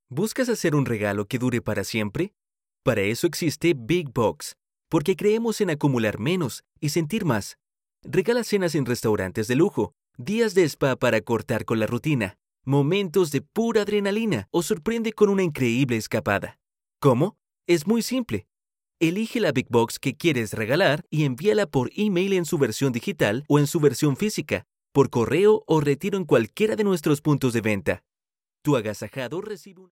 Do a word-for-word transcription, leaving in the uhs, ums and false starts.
¿Buscas hacer un regalo que dure para siempre? Para eso existe Big Box, porque creemos en acumular menos y sentir más. Regala cenas en restaurantes de lujo, días de spa para cortar con la rutina, momentos de pura adrenalina o sorprende con una increíble escapada. ¿Cómo? Es muy simple. Elige la Big Box que quieres regalar y envíala por email en su versión digital o en su versión física, por correo o retiro en cualquiera de nuestros puntos de venta. Tu agasajado recibe un...